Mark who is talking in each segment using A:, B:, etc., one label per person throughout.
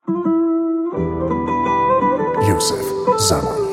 A: یوسف زمانی.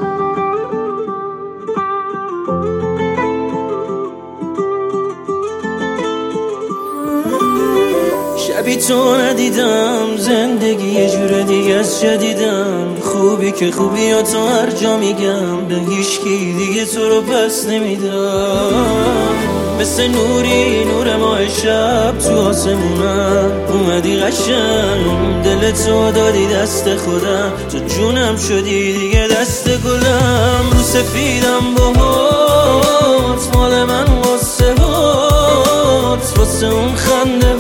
B: شبی تو ندیدم، زندگی یه جور دیگه از جدیدم. خوبی که خوبی ها تو هر جا میگم، به هیچکی دیگه تو رو پس نمیدم. مثل نوری نور ماه شب تو آسمونم، اومدی قشنگ دل تو دادی دست خودم. تو جونم شدی دیگه دست گلم، رو سفیدم باهات، مال من واسه هات، واسه اون خنده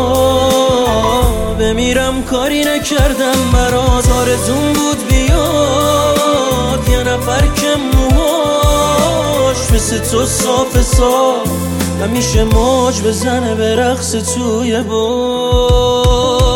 B: ها بمیرم. کاری نکردم برات، آرزون بود بیاد یه نفر که موهاش مثل تو صاف صاف همیشه موج بزنه به رقص توی باد.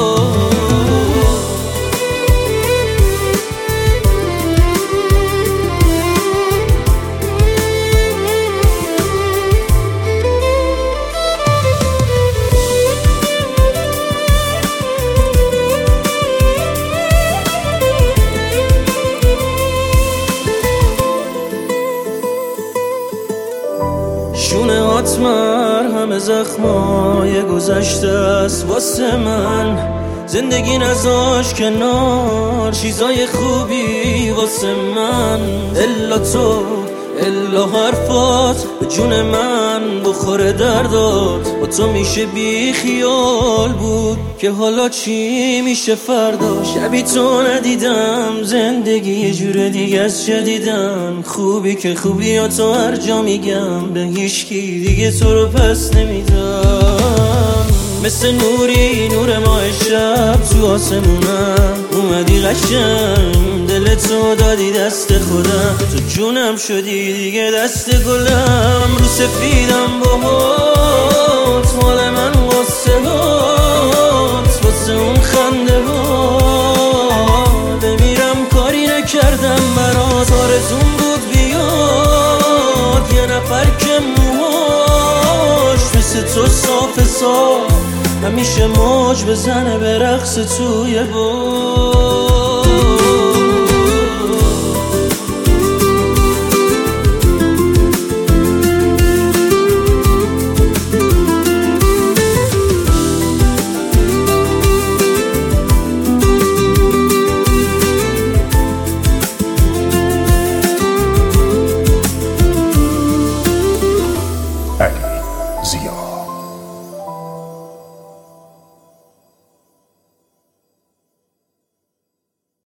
B: شونه هات مرهم زخمای گذشته است واسه من. زندگی نذاش کنار چیزای خوبی واسه من. الا تو الا حرفات به جون من بخوره دردات. با تو میشه بی خیال بود که حالا چی میشه فردا. شبی تو ندیدم، زندگی یه جور دیگه از جدیدم. خوبی که خوبی ها تو هر جا میگم، به هیچکی دیگه تو رو پس نمیدم. مثل نوری نور ماه شب تو آسمونم، اومدی قشنگ دل تو دادی دست خودم. تو جونم شدی دیگه دست گلم، رو سفیدم باهات، مال من واسه هات، واسه اون خنده ها بمیرم. کاری نکردم برات، آرزون بود بیاد یه نفر که موهاش مثل تو صاف صاف همیشه موج بزنه به رقص توی باد.